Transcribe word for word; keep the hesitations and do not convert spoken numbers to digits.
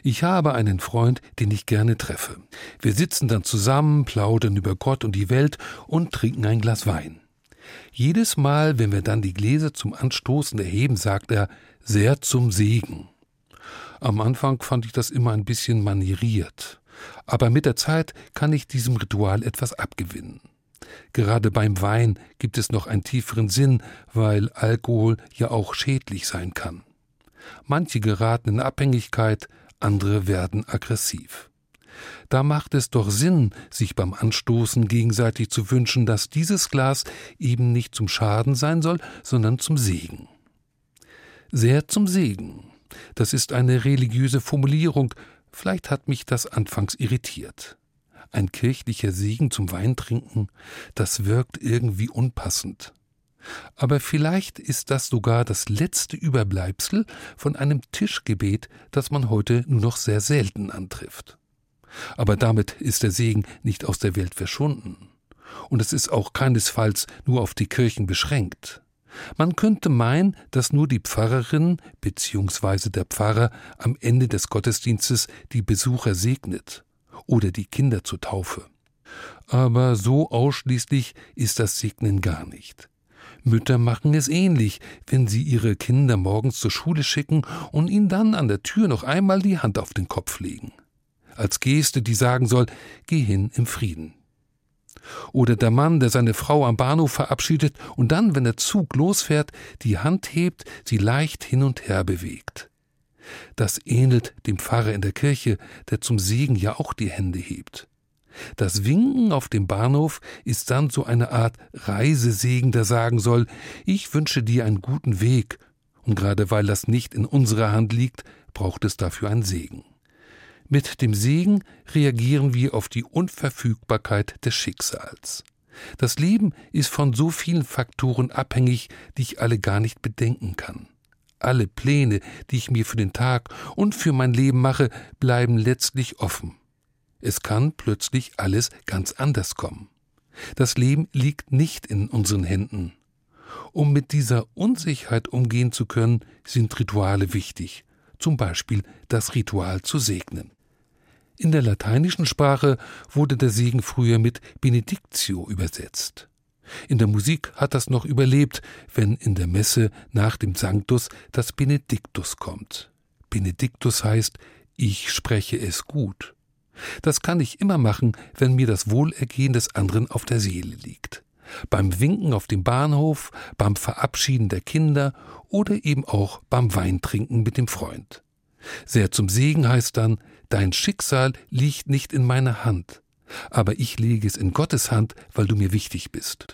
Ich habe einen Freund, den ich gerne treffe. Wir sitzen dann zusammen, plaudern über Gott und die Welt und trinken ein Glas Wein. Jedes Mal, wenn wir dann die Gläser zum Anstoßen erheben, sagt er, sehr zum Segen. Am Anfang fand ich das immer ein bisschen manieriert, aber mit der Zeit kann ich diesem Ritual etwas abgewinnen. Gerade beim Wein gibt es noch einen tieferen Sinn, weil Alkohol ja auch schädlich sein kann. Manche geraten in Abhängigkeit, andere werden aggressiv. Da macht es doch Sinn, sich beim Anstoßen gegenseitig zu wünschen, dass dieses Glas eben nicht zum Schaden sein soll, sondern zum Segen. Sehr zum Segen. Das ist eine religiöse Formulierung, vielleicht hat mich das anfangs irritiert. Ein kirchlicher Segen zum Weintrinken, das wirkt irgendwie unpassend. Aber vielleicht ist das sogar das letzte Überbleibsel von einem Tischgebet, das man heute nur noch sehr selten antrifft. Aber damit ist der Segen nicht aus der Welt verschwunden. Und es ist auch keinesfalls nur auf die Kirchen beschränkt. Man könnte meinen, dass nur die Pfarrerin bzw. der Pfarrer am Ende des Gottesdienstes die Besucher segnet oder die Kinder zur Taufe. Aber so ausschließlich ist das Segnen gar nicht. Mütter machen es ähnlich, wenn sie ihre Kinder morgens zur Schule schicken und ihnen dann an der Tür noch einmal die Hand auf den Kopf legen. Als Geste, die sagen soll, geh hin im Frieden. Oder der Mann, der seine Frau am Bahnhof verabschiedet und dann, wenn der Zug losfährt, die Hand hebt, sie leicht hin und her bewegt. Das ähnelt dem Pfarrer in der Kirche, der zum Segen ja auch die Hände hebt. Das Winken auf dem Bahnhof ist dann so eine Art Reisesegen, der sagen soll, ich wünsche dir einen guten Weg, und gerade weil das nicht in unserer Hand liegt, braucht es dafür einen Segen. Mit dem Segen reagieren wir auf die Unverfügbarkeit des Schicksals. Das Leben ist von so vielen Faktoren abhängig, die ich alle gar nicht bedenken kann. Alle Pläne, die ich mir für den Tag und für mein Leben mache, bleiben letztlich offen. Es kann plötzlich alles ganz anders kommen. Das Leben liegt nicht in unseren Händen. Um mit dieser Unsicherheit umgehen zu können, sind Rituale wichtig, zum Beispiel das Ritual zu segnen. In der lateinischen Sprache wurde der Segen früher mit Benedictio übersetzt. In der Musik hat das noch überlebt, wenn in der Messe nach dem Sanctus das Benedictus kommt. Benedictus heißt, ich spreche es gut. Das kann ich immer machen, wenn mir das Wohlergehen des anderen auf der Seele liegt. Beim Winken auf dem Bahnhof, beim Verabschieden der Kinder oder eben auch beim Weintrinken mit dem Freund. Sehr zum Segen heißt dann, dein Schicksal liegt nicht in meiner Hand, aber ich lege es in Gottes Hand, weil du mir wichtig bist.